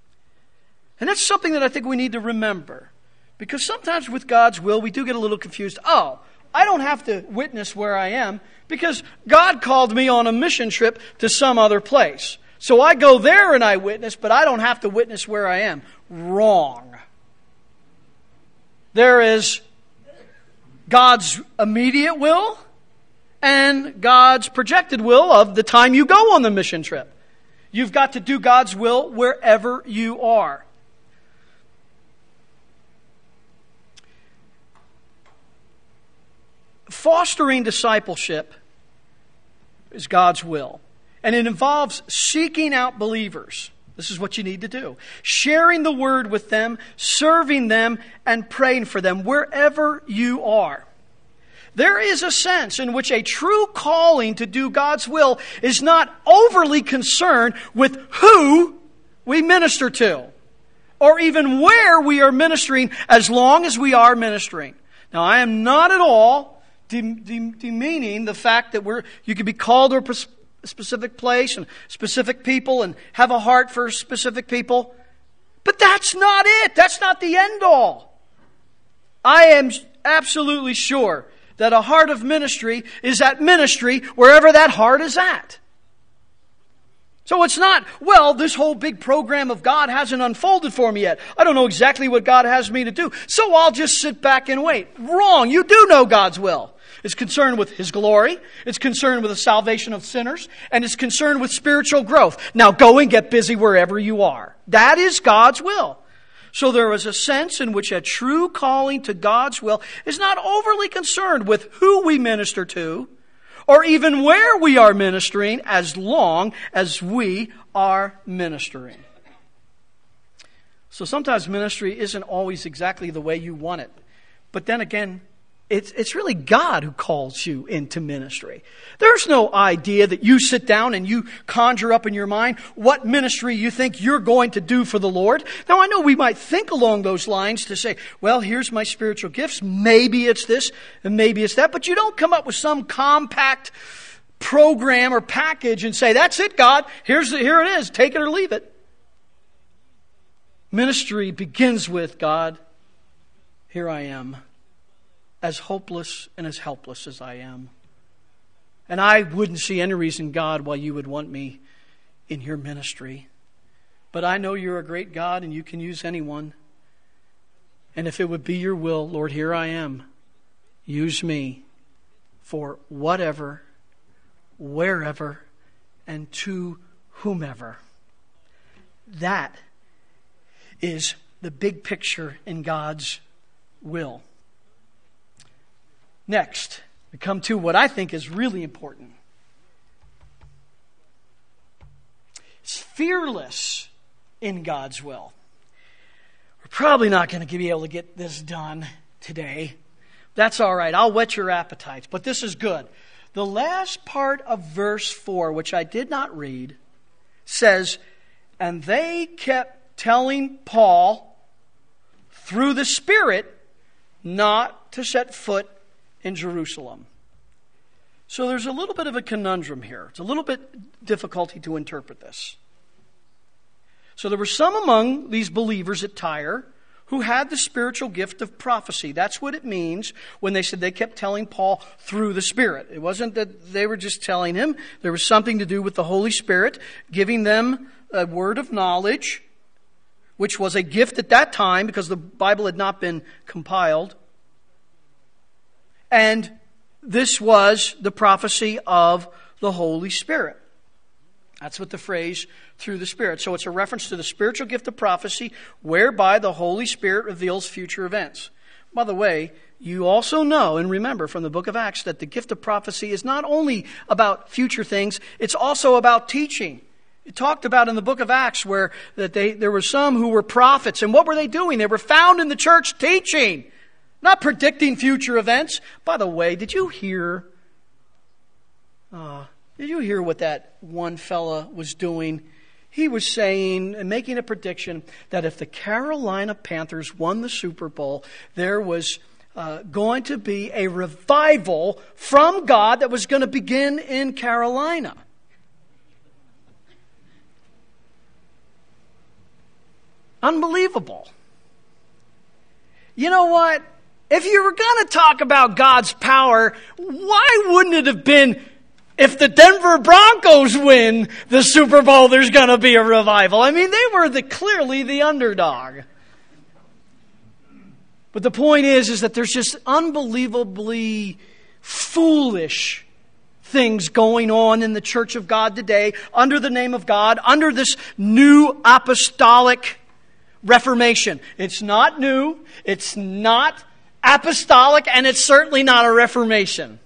And that's something that I think we need to remember. Because sometimes with God's will, we do get a little confused. Oh, I don't have to witness where I am because God called me on a mission trip to some other place. So I go there and I witness, but I don't have to witness where I am. Wrong. There is God's immediate will and God's projected will of the time you go on the mission trip. You've got to do God's will wherever you are. Fostering discipleship is God's will. And it involves seeking out believers. This is what you need to do. Sharing the word with them, serving them, and praying for them wherever you are. There is a sense in which a true calling to do God's will is not overly concerned with who we minister to. or even where we are ministering, as long as we are ministering. Now, I am not at all demeaning the fact that you can be called to a specific place and specific people and have a heart for specific people. But that's not it. That's not the end all. I am absolutely sure that a heart of ministry is at ministry wherever that heart is at. So it's not, well, this whole big program of God hasn't unfolded for me yet. I don't know exactly what God has me to do, so I'll just sit back and wait. Wrong. You do know God's will. It's concerned with His glory. It's concerned with the salvation of sinners. And it's concerned with spiritual growth. Now go and get busy wherever you are. That is God's will. So there is a sense in which a true calling to God's will is not overly concerned with who we minister to, or even where we are ministering, as long as we are ministering. So sometimes ministry isn't always exactly the way you want it. But then again, it's really God who calls you into ministry. There's no idea that you sit down and you conjure up in your mind what ministry you think you're going to do for the Lord. Now, I know we might think along those lines to say, well, here's my spiritual gifts. Maybe it's this and maybe it's that. But you don't come up with some compact program or package and say, that's it, God. Here it is. Take it or leave it. Ministry begins with, God, here I am, as hopeless and as helpless as I am. And I wouldn't see any reason, God, why you would want me in your ministry. But I know you're a great God and you can use anyone. And if it would be your will, Lord, here I am. Use me for whatever, wherever, and to whomever. That is the big picture in God's will. Next, we come to what I think is really important. It's fearless in God's will. We're probably not going to be able to get this done today. That's all right. I'll whet your appetites, but this is good. The last part of verse 4, which I did not read, says, and they kept telling Paul through the Spirit not to set foot in Jerusalem. So there's a little bit of a conundrum here. It's a little bit difficulty to interpret this. So there were some among these believers at Tyre who had the spiritual gift of prophecy. That's what it means when they said they kept telling Paul through the Spirit. It wasn't that they were just telling him. There was something to do with the Holy Spirit giving them a word of knowledge, which was a gift at that time because the Bible had not been compiled. And this was the prophecy of the Holy Spirit. That's what the phrase, through the Spirit. So it's a reference to the spiritual gift of prophecy, whereby the Holy Spirit reveals future events. By the way, you also know and remember from the book of Acts that the gift of prophecy is not only about future things, it's also about teaching. It talked about in the book of Acts where there were some who were prophets. And what were they doing? They were found in the church teaching. Not predicting future events. By the way, did you hear what that one fella was doing? He was saying and making a prediction that if the Carolina Panthers won the Super Bowl, there was going to be a revival from God that was going to begin in Carolina. Unbelievable. You know what? If you were going to talk about God's power, why wouldn't it have been if the Denver Broncos win the Super Bowl, there's going to be a revival? I mean, they were clearly the underdog. But the point is that there's just unbelievably foolish things going on in the Church of God today, under the name of God, under this new apostolic Reformation. It's not new, it's not apostolic, and it's certainly not a Reformation.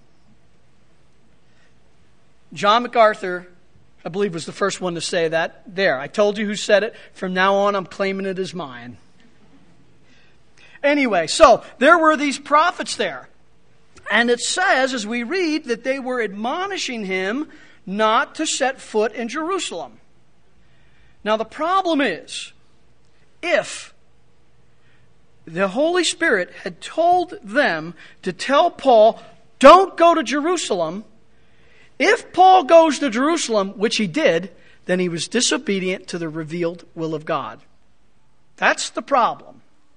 John MacArthur, I believe, was the first one to say that. There, I told you who said it. From now on, I'm claiming it as mine. Anyway, so there were these prophets there. And it says, as we read, that they were admonishing him not to set foot in Jerusalem. Now, the problem is, if the Holy Spirit had told them to tell Paul, don't go to Jerusalem, if Paul goes to Jerusalem, which he did, then he was disobedient to the revealed will of God. That's the problem.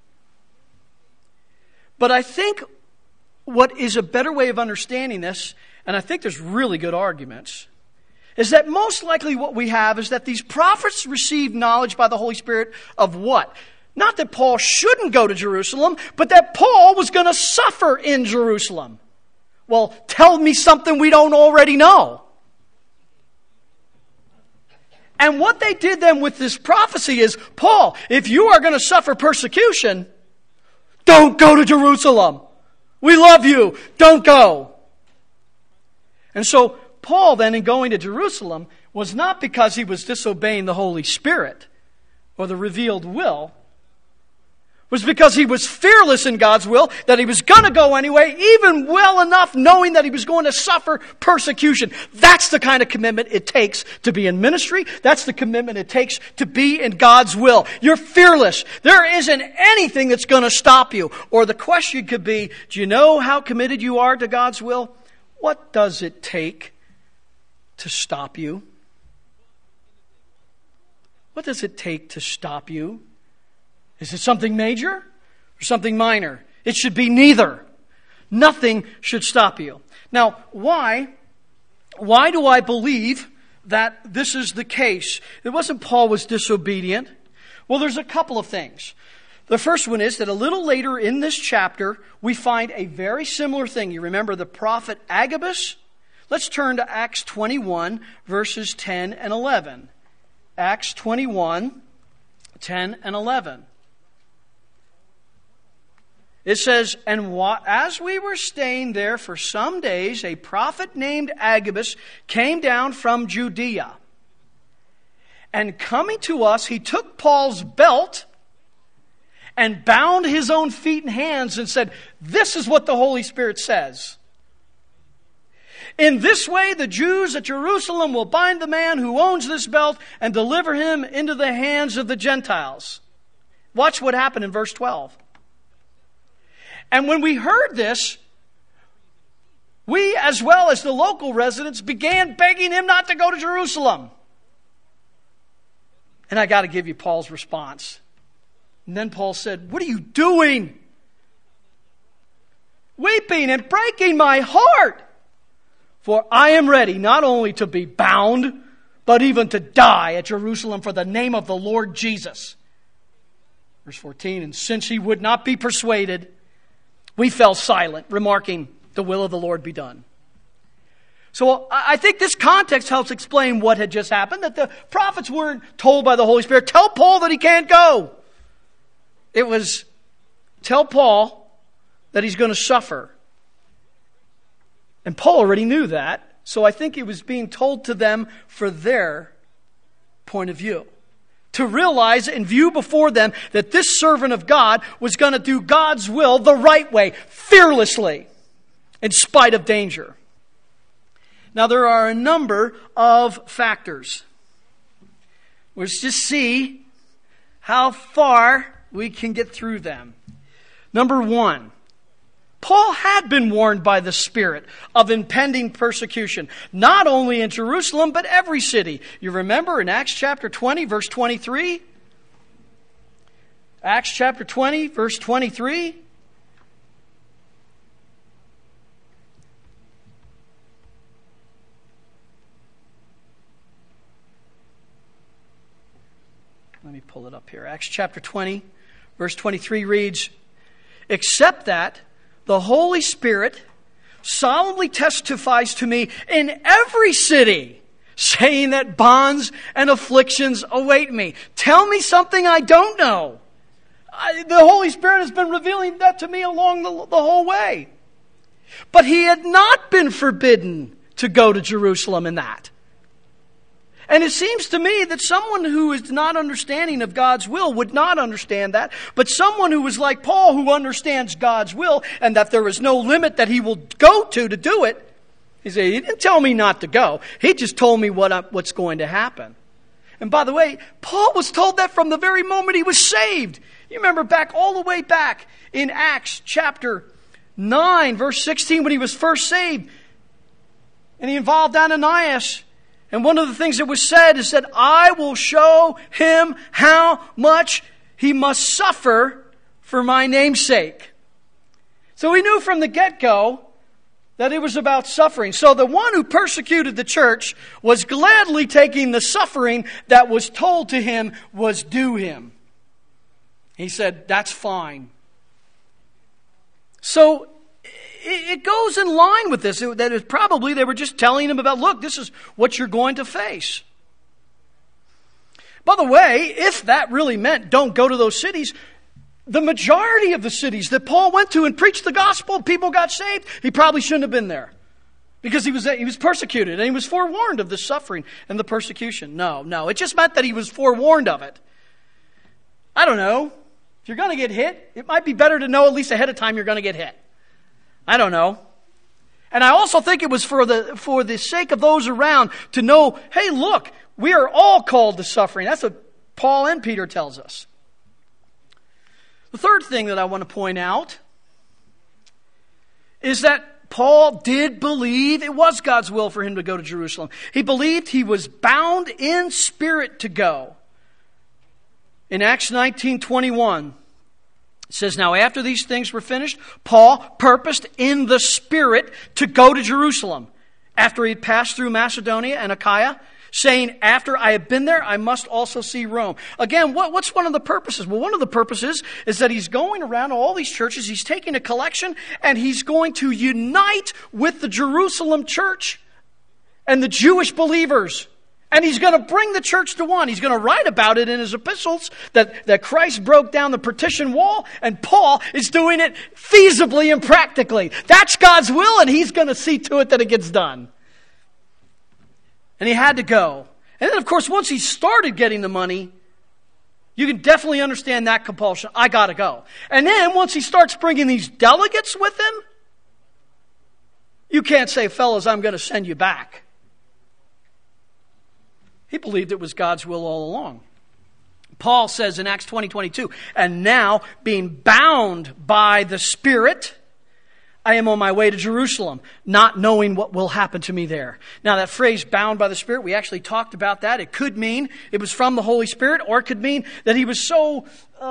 But I think what is a better way of understanding this, and I think there's really good arguments, is that most likely what we have is that these prophets received knowledge by the Holy Spirit of what? Not that Paul shouldn't go to Jerusalem, but that Paul was going to suffer in Jerusalem. Well, tell me something we don't already know. And what they did then with this prophecy is, Paul, if you are going to suffer persecution, don't go to Jerusalem. We love you. Don't go. And so Paul then, in going to Jerusalem, was not because he was disobeying the Holy Spirit or the revealed will. It was because he was fearless in God's will, that he was going to go anyway, even well enough knowing that he was going to suffer persecution. That's the kind of commitment it takes to be in ministry. That's the commitment it takes to be in God's will. You're fearless. There isn't anything that's going to stop you. Or the question could be, do you know how committed you are to God's will? What does it take to stop you? What does it take to stop you? Is it something major or something minor? It should be neither. Nothing should stop you. Now, why do I believe that this is the case? It wasn't Paul was disobedient. Well, there's a couple of things. The first one is that a little later in this chapter, we find a very similar thing. You remember the prophet Agabus? Let's turn to Acts 21, verses 10 and 11. Acts 21, 10 and 11. It says, and as we were staying there for some days, a prophet named Agabus came down from Judea. And coming to us, he took Paul's belt and bound his own feet and hands and said, this is what the Holy Spirit says. In this way, the Jews at Jerusalem will bind the man who owns this belt and deliver him into the hands of the Gentiles. Watch what happened in verse 12. And when we heard this, we, as well as the local residents, began begging him not to go to Jerusalem. And I got to give you Paul's response. And then Paul said, what are you doing? Weeping and breaking my heart. For I am ready not only to be bound, but even to die at Jerusalem for the name of the Lord Jesus. Verse 14, and since he would not be persuaded, we fell silent, remarking, the will of the Lord be done. So I think this context helps explain what had just happened, that the prophets weren't told by the Holy Spirit, tell Paul that he can't go. It was, tell Paul that he's going to suffer. And Paul already knew that, so I think it was being told to them for their point of view. To realize and view before them that this servant of God was going to do God's will the right way, fearlessly, in spite of danger. Now there are a number of factors. Let's just see how far we can get through them. Number one, Paul had been warned by the Spirit of impending persecution, not only in Jerusalem, but every city. You remember in Acts chapter 20, verse 23? Acts chapter 20, verse 23. Let me pull it up here. Acts chapter 20, verse 23 reads, except that the Holy Spirit solemnly testifies to me in every city, saying that bonds and afflictions await me. Tell me something I don't know. The Holy Spirit has been revealing that to me along the whole way. But he had not been forbidden to go to Jerusalem in that. And it seems to me that someone who is not understanding of God's will would not understand that. But someone who is like Paul, who understands God's will and that there is no limit that he will go to do it, he said, he didn't tell me not to go. He just told me what's going to happen. And by the way, Paul was told that from the very moment he was saved. You remember all the way back in Acts chapter 9, verse 16, when he was first saved. And he involved Ananias. And one of the things that was said is that I will show him how much he must suffer for my name's sake. So he knew from the get-go that it was about suffering. So the one who persecuted the church was gladly taking the suffering that was told to him was due him. He said, that's fine. So it goes in line with this. That is probably they were just telling him about, look, this is what you're going to face. By the way, if that really meant don't go to those cities, the majority of the cities that Paul went to and preached the gospel, people got saved, he probably shouldn't have been there. Because he was persecuted and he was forewarned of the suffering and the persecution. No. It just meant that he was forewarned of it. I don't know. If you're going to get hit, it might be better to know at least ahead of time you're going to get hit. I don't know. And I also think it was for the sake of those around to know, hey, look, we are all called to suffering. That's what Paul and Peter tells us. The third thing that I want to point out is that Paul did believe it was God's will for him to go to Jerusalem. He believed he was bound in spirit to go. In Acts 19:21, it says, now after these things were finished, Paul purposed in the Spirit to go to Jerusalem after he had passed through Macedonia and Achaia, saying, after I have been there, I must also see Rome. Again, what's one of the purposes? Well, one of the purposes is that he's going around all these churches, he's taking a collection, and he's going to unite with the Jerusalem church and the Jewish believers. And he's going to bring the church to one. He's going to write about it in his epistles that Christ broke down the partition wall, and Paul is doing it feasibly and practically. That's God's will, and he's going to see to it that it gets done. And he had to go. And then, of course, once he started getting the money, you can definitely understand that compulsion. I got to go. And then once he starts bringing these delegates with him, you can't say, fellas, I'm going to send you back. He believed it was God's will all along. Paul says in Acts 20:22, and now being bound by the Spirit, I am on my way to Jerusalem, not knowing what will happen to me there. Now that phrase, bound by the Spirit, we actually talked about that. It could mean it was from the Holy Spirit, or it could mean that he was so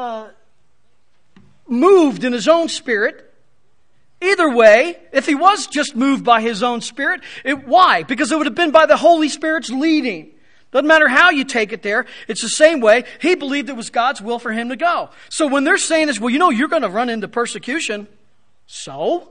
moved in his own spirit. Either way, if he was just moved by his own spirit, why? Because it would have been by the Holy Spirit's leading. Doesn't matter how you take it there. It's the same way. He believed it was God's will for him to go. So when they're saying this, well, you're going to run into persecution. So?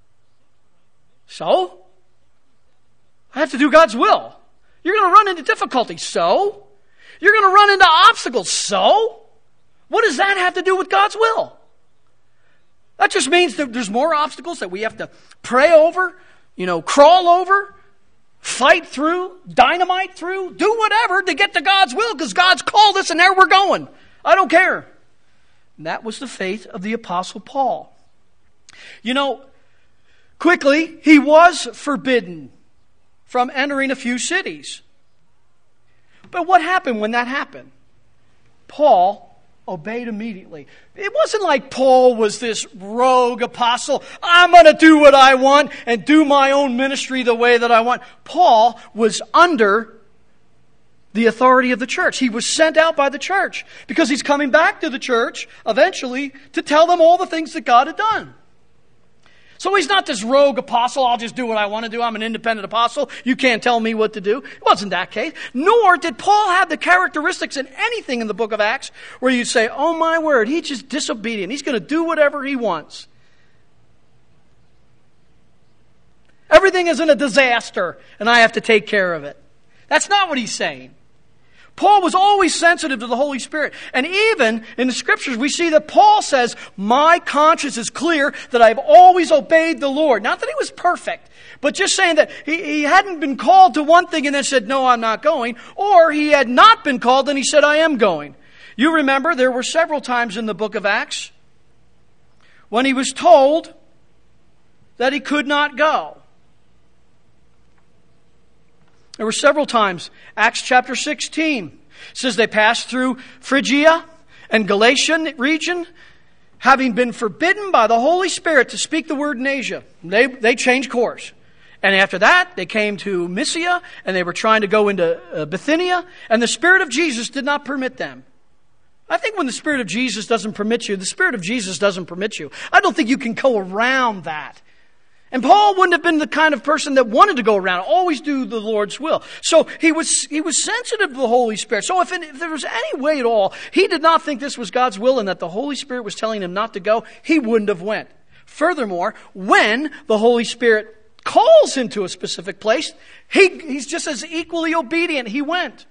I have to do God's will. You're going to run into difficulty. So? You're going to run into obstacles. So? What does that have to do with God's will? That just means that there's more obstacles that we have to pray over, crawl over, fight through, dynamite through, do whatever to get to God's will, because God's called us and there we're going. I don't care. And that was the faith of the Apostle Paul. Quickly, he was forbidden from entering a few cities. But what happened when that happened? Paul obeyed immediately. It wasn't like Paul was this rogue apostle. I'm going to do what I want and do my own ministry the way that I want. Paul was under the authority of the church. He was sent out by the church because he's coming back to the church eventually to tell them all the things that God had done. So he's not this rogue apostle, I'll just do what I want to do, I'm an independent apostle, you can't tell me what to do. It wasn't that case. Nor did Paul have the characteristics in anything in the book of Acts where you'd say, oh my word, he's just disobedient. He's going to do whatever he wants. Everything is in a disaster and I have to take care of it. That's not what he's saying. Paul was always sensitive to the Holy Spirit. And even in the Scriptures, we see that Paul says, my conscience is clear that I've always obeyed the Lord. Not that he was perfect, but just saying that he hadn't been called to one thing and then said, no, I'm not going. Or he had not been called and he said, I am going. You remember there were several times in the book of Acts when he was told that he could not go. There were several times. Acts chapter 16. It says they passed through Phrygia and Galatian region, having been forbidden by the Holy Spirit to speak the word in Asia. They changed course. And after that, they came to Mysia, and they were trying to go into Bithynia, and the Spirit of Jesus did not permit them. I think when the Spirit of Jesus doesn't permit you, the Spirit of Jesus doesn't permit you. I don't think you can go around that. And Paul wouldn't have been the kind of person that wanted to go around, always do the Lord's will. So he was sensitive to the Holy Spirit. So if there was any way at all, he did not think this was God's will and that the Holy Spirit was telling him not to go, he wouldn't have went. Furthermore, when the Holy Spirit calls him to a specific place, he's just as equally obedient. He went.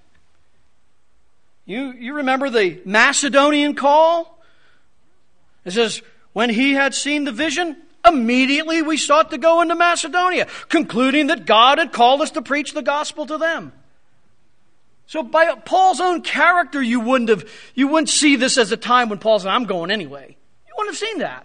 You remember the Macedonian call? It says, when he had seen the vision, immediately we sought to go into Macedonia, concluding that God had called us to preach the gospel to them. So by Paul's own character, you wouldn't see this as a time when Paul said, I'm going anyway. You wouldn't have seen that.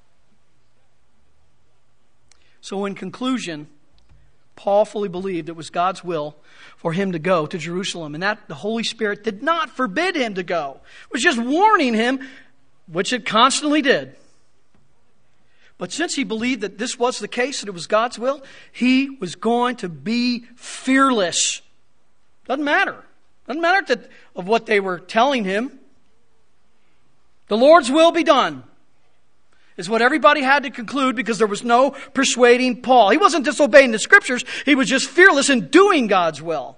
So in conclusion, Paul fully believed it was God's will for him to go to Jerusalem, and that the Holy Spirit did not forbid him to go. It was just warning him, which it constantly did. But since he believed that this was the case, that it was God's will, he was going to be fearless. Doesn't matter. Doesn't matter of what they were telling him. The Lord's will be done, is what everybody had to conclude, because there was no persuading Paul. He wasn't disobeying the Scriptures. He was just fearless in doing God's will.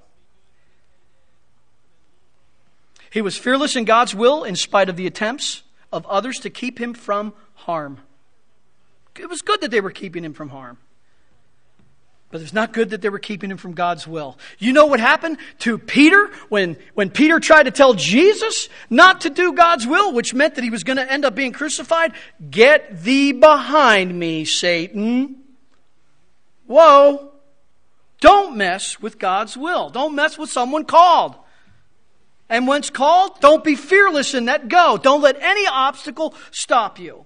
He was fearless in God's will in spite of the attempts of others to keep him from harm. It was good that they were keeping him from harm. But it's not good that they were keeping him from God's will. You know what happened to Peter when Peter tried to tell Jesus not to do God's will, which meant that he was going to end up being crucified? Get thee behind me, Satan. Whoa. Don't mess with God's will. Don't mess with someone called. And once called, don't be fearless in that go. Don't let any obstacle stop you.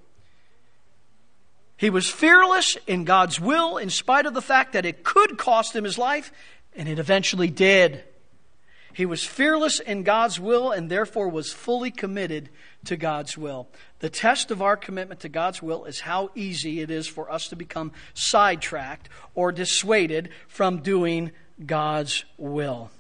He was fearless in God's will in spite of the fact that it could cost him his life, and it eventually did. He was fearless in God's will and therefore was fully committed to God's will. The test of our commitment to God's will is how easy it is for us to become sidetracked or dissuaded from doing God's will.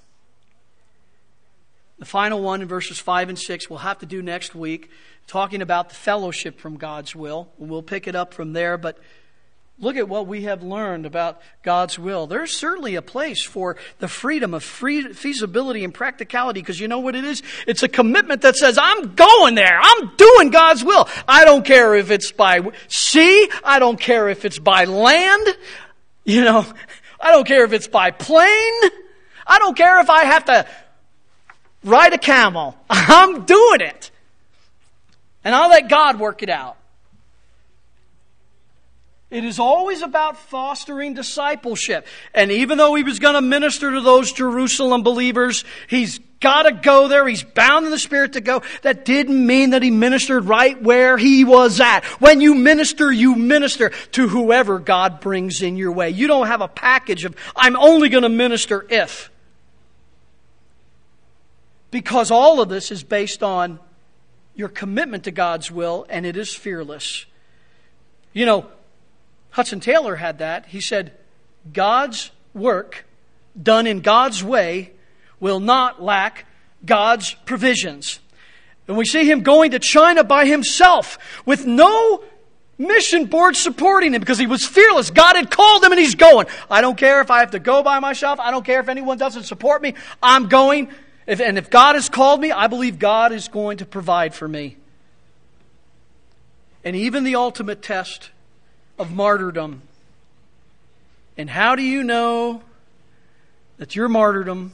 The final one in verses 5 and 6 we'll have to do next week, talking about the fellowship from God's will. We'll pick it up from there, but look at what we have learned about God's will. There's certainly a place for the freedom of feasibility and practicality, because you know what it is? It's a commitment that says, I'm going there. I'm doing God's will. I don't care if it's by sea. I don't care if it's by land. I don't care if it's by plane. I don't care if I have to ride a camel. I'm doing it. And I'll let God work it out. It is always about fostering discipleship. And even though he was going to minister to those Jerusalem believers, he's got to go there. He's bound in the Spirit to go. That didn't mean that he ministered right where he was at. When you minister to whoever God brings in your way. You don't have a package of, I'm only going to minister if. Because all of this is based on your commitment to God's will, and it is fearless. Hudson Taylor had that. He said, God's work done in God's way will not lack God's provisions. And we see him going to China by himself with no mission board supporting him because he was fearless. God had called him and he's going. I don't care if I have to go by myself. I don't care if anyone doesn't support me. I'm going. If God has called me, I believe God is going to provide for me. And even the ultimate test of martyrdom. And how do you know that your martyrdom,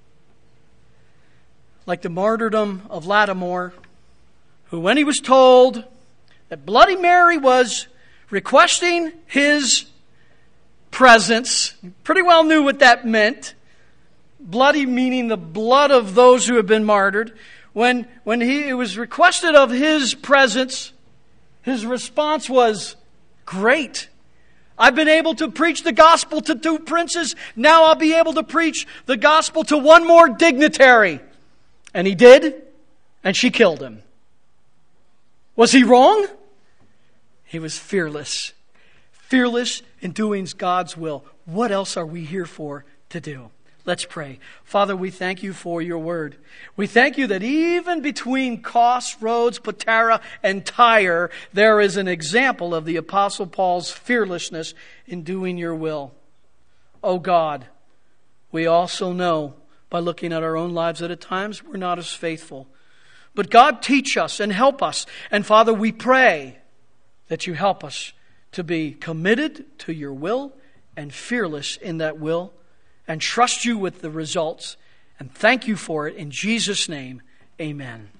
like the martyrdom of Lattimore, who when he was told that Bloody Mary was requesting his presence, pretty well knew what that meant. Bloody meaning the blood of those who have been martyred. When it was requested of his presence, his response was, great. I've been able to preach the gospel to 2 princes. Now I'll be able to preach the gospel to one more dignitary. And he did, and she killed him. Was he wrong? He was fearless. Fearless in doing God's will. What else are we here for to do? Let's pray. Father, we thank you for your word. We thank you that even between Kos, Rhodes, Patara, and Tyre, there is an example of the Apostle Paul's fearlessness in doing your will. Oh God, we also know by looking at our own lives that at times we're not as faithful. But God, teach us and help us. And Father, we pray that you help us to be committed to your will and fearless in that will, and trust you with the results. And thank you for it. In Jesus' name, amen.